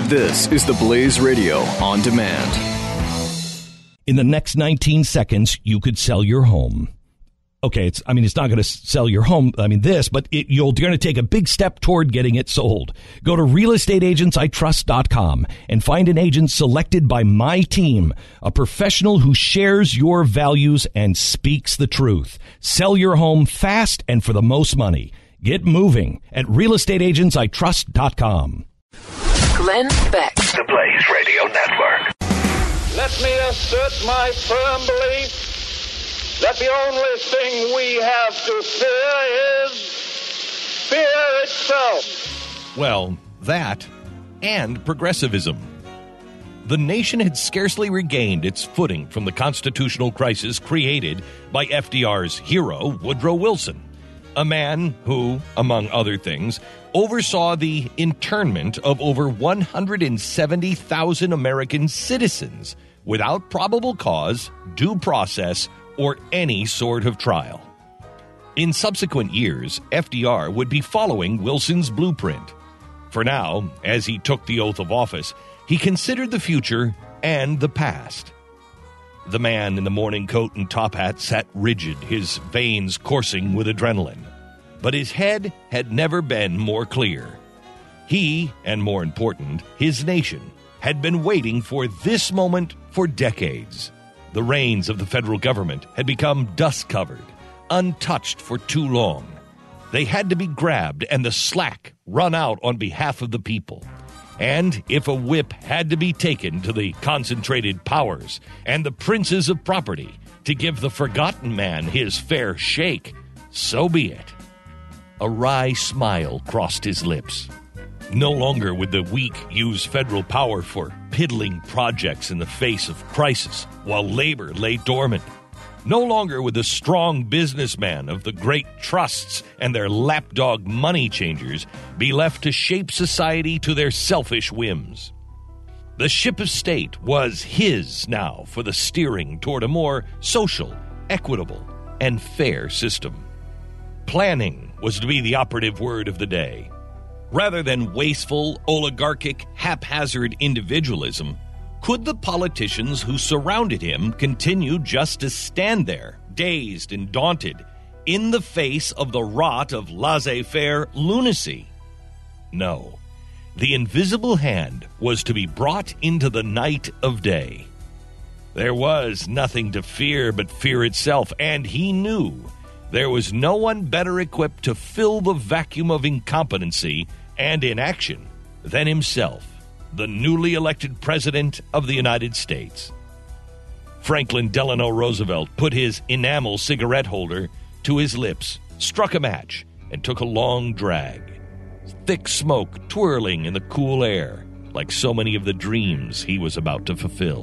This is the Blaze Radio on demand. In the next 19 seconds, you could sell your home. Okay, it's not going to sell your home, but you're going to take a big step toward getting it sold. Go to realestateagentsitrust.com and find an agent selected by my team, a professional who shares your values and speaks the truth. Sell your home fast and for the most money. Get moving at realestateagentsitrust.com. Glenn Beck. The Blaze Radio Network. Let me assert my firm belief that the only thing we have to fear is fear itself. Well, that and progressivism. The nation had scarcely regained its footing from the constitutional crisis created by FDR's hero, Woodrow Wilson, a man who, among other things, oversaw the internment of over 170,000 American citizens without probable cause, due process, or any sort of trial. In subsequent years, FDR would be following Wilson's blueprint. For now, as he took the oath of office, he considered the future and the past. The man in the morning coat and top hat sat rigid, his veins coursing with adrenaline. But his head had never been more clear. He, and more important, his nation, had been waiting for this moment for decades. The reins of the federal government had become dust-covered, untouched for too long. They had to be grabbed and the slack run out on behalf of the people. And if a whip had to be taken to the concentrated powers and the princes of property to give the forgotten man his fair shake, so be it. A wry smile crossed his lips. No longer would the weak use federal power for piddling projects in the face of crisis while labor lay dormant. No longer would the strong businessman of the great trusts and their lapdog money changers be left to shape society to their selfish whims. The ship of state was his now for the steering toward a more social, equitable, and fair system. Planning was to be the operative word of the day. Rather than wasteful, oligarchic, haphazard individualism, could the politicians who surrounded him continue just to stand there, dazed and daunted, in the face of the rot of laissez-faire lunacy? No. The invisible hand was to be brought into the night of day. There was nothing to fear but fear itself, and he knew there was no one better equipped to fill the vacuum of incompetency and inaction than himself, the newly elected President of the United States. Franklin Delano Roosevelt put his enamel cigarette holder to his lips, struck a match, and took a long drag. Thick smoke twirling in the cool air, like so many of the dreams he was about to fulfill.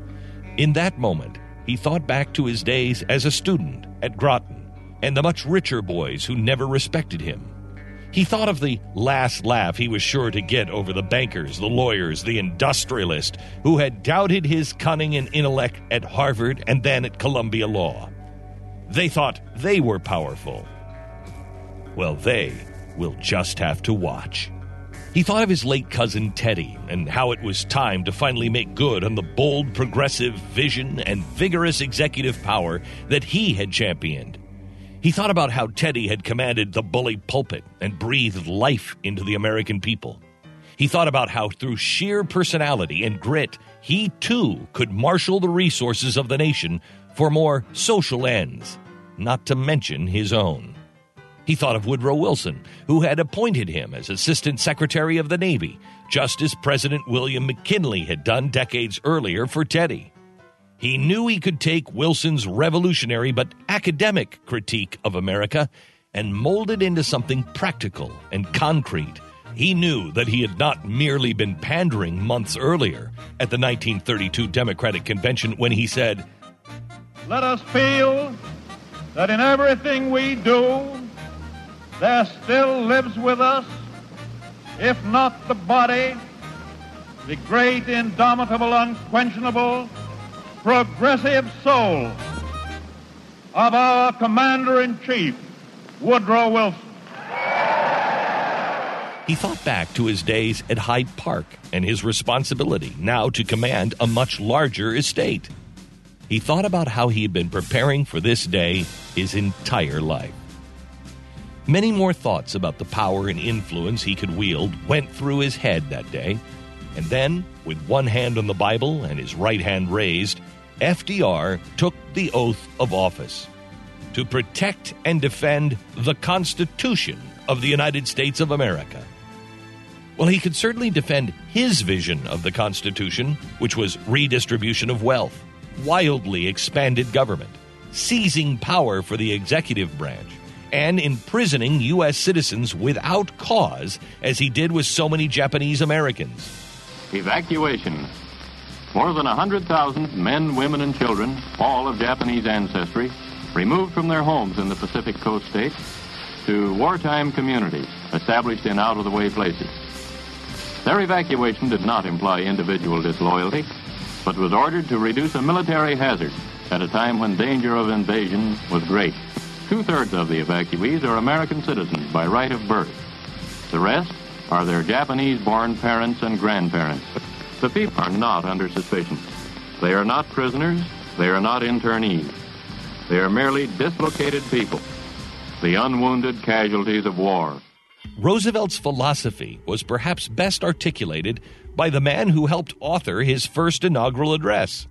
In that moment, he thought back to his days as a student at Groton and the much richer boys who never respected him. He thought of the last laugh he was sure to get over the bankers, the lawyers, the industrialists who had doubted his cunning and intellect at Harvard and then at Columbia Law. They thought they were powerful. Well, they will just have to watch. He thought of his late cousin Teddy and how it was time to finally make good on the bold progressive vision and vigorous executive power that he had championed. He thought about how Teddy had commanded the bully pulpit and breathed life into the American people. He thought about how through sheer personality and grit, he too could marshal the resources of the nation for more social ends, not to mention his own. He thought of Woodrow Wilson, who had appointed him as Assistant Secretary of the Navy, just as President William McKinley had done decades earlier for Teddy. He knew he could take Wilson's revolutionary but academic critique of America and mold it into something practical and concrete. He knew that he had not merely been pandering months earlier at the 1932 Democratic Convention when he said, Let us feel that in everything we do, there still lives with us, if not the body, the great, indomitable, unquenchable, progressive soul of our Commander-in-Chief, Woodrow Wilson. He thought back to his days at Hyde Park and his responsibility now to command a much larger estate. He thought about how he had been preparing for this day his entire life. Many more thoughts about the power and influence he could wield went through his head that day. And then, with one hand on the Bible and his right hand raised, FDR took the oath of office to protect and defend the Constitution of the United States of America. Well, he could certainly defend his vision of the Constitution, which was redistribution of wealth, wildly expanded government, seizing power for the executive branch, and imprisoning U.S. citizens without cause, as he did with so many Japanese Americans. Evacuation. More than 100,000 men, women, and children, all of Japanese ancestry, removed from their homes in the Pacific Coast states to wartime communities established in out-of-the-way places. Their evacuation did not imply individual disloyalty, but was ordered to reduce a military hazard at a time when danger of invasion was great. 2/3 of the evacuees are American citizens by right of birth. The rest are their Japanese-born parents and grandparents. The people are not under suspicion. They are not prisoners. They are not internees. They are merely dislocated people, the unwounded casualties of war. Roosevelt's philosophy was perhaps best articulated by the man who helped author his first inaugural address.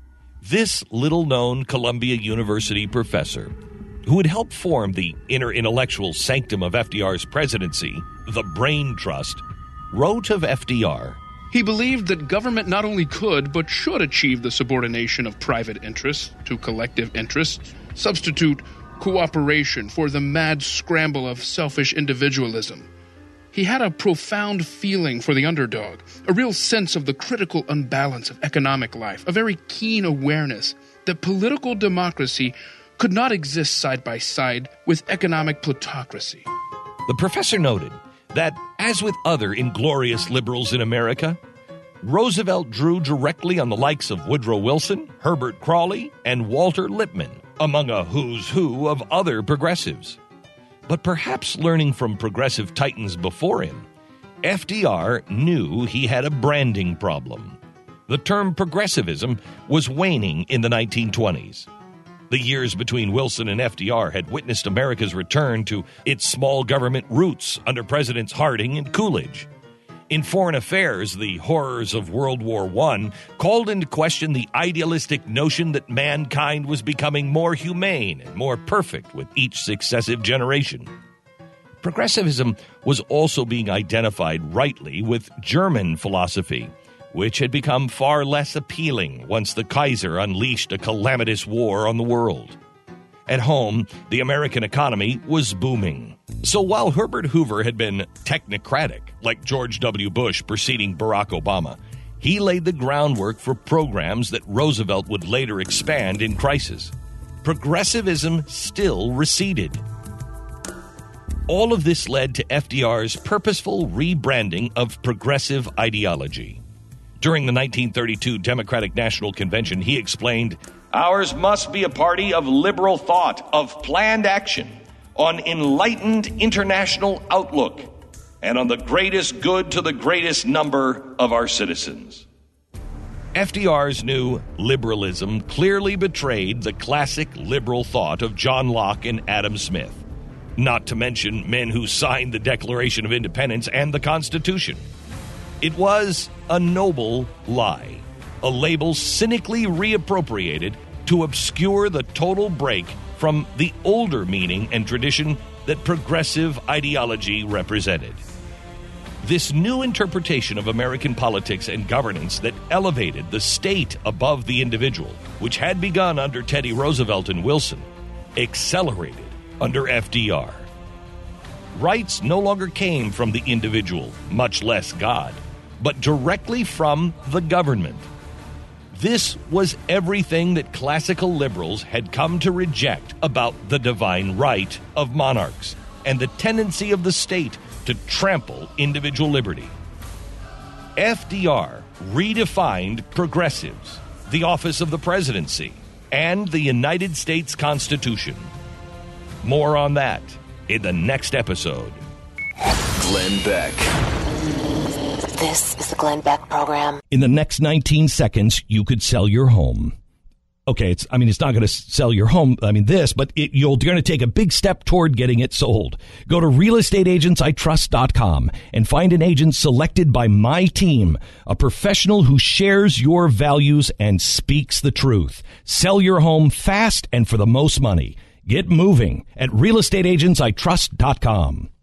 This little-known Columbia University professor, who would help form the inner intellectual sanctum of FDR's presidency, the Brain Trust, wrote of FDR, "He believed that government not only could, but should achieve the subordination of private interests to collective interests, substitute cooperation for the mad scramble of selfish individualism. He had a profound feeling for the underdog, a real sense of the critical unbalance of economic life, a very keen awareness that political democracy could not exist side by side with economic plutocracy." The professor noted that, as with other inglorious liberals in America, Roosevelt drew directly on the likes of Woodrow Wilson, Herbert Crawley, and Walter Lippmann, among a who's who of other progressives. But perhaps learning from progressive titans before him, FDR knew he had a branding problem. The term progressivism was waning in the 1920s. The years between Wilson and FDR had witnessed America's return to its small government roots under Presidents Harding and Coolidge. In foreign affairs, the horrors of World War I called into question the idealistic notion that mankind was becoming more humane and more perfect with each successive generation. Progressivism was also being identified rightly with German philosophy, which had become far less appealing once the Kaiser unleashed a calamitous war on the world. At home, the American economy was booming. So while Herbert Hoover had been technocratic, like George W. Bush preceding Barack Obama, he laid the groundwork for programs that Roosevelt would later expand in crisis. Progressivism still receded. All of this led to FDR's purposeful rebranding of progressive ideology. During the 1932 Democratic National Convention, he explained, "Ours must be a party of liberal thought, of planned action, on enlightened international outlook, and on the greatest good to the greatest number of our citizens." FDR's new liberalism clearly betrayed the classic liberal thought of John Locke and Adam Smith, not to mention men who signed the Declaration of Independence and the Constitution. It was a noble lie, a label cynically reappropriated to obscure the total break from the older meaning and tradition that progressive ideology represented. This new interpretation of American politics and governance that elevated the state above the individual, which had begun under Teddy Roosevelt and Wilson, accelerated under FDR. Rights no longer came from the individual, much less God, but directly from the government. This was everything that classical liberals had come to reject about the divine right of monarchs and the tendency of the state to trample individual liberty. FDR redefined progressives, the office of the presidency, and the United States Constitution. More on that in the next episode. Glenn Beck. This is the Glenn Beck Program. In the next 19 seconds, you could sell your home. Okay, it's not going to sell your home, but you're going to take a big step toward getting it sold. Go to realestateagentsitrust.com and find an agent selected by my team, a professional who shares your values and speaks the truth. Sell your home fast and for the most money. Get moving at realestateagentsitrust.com.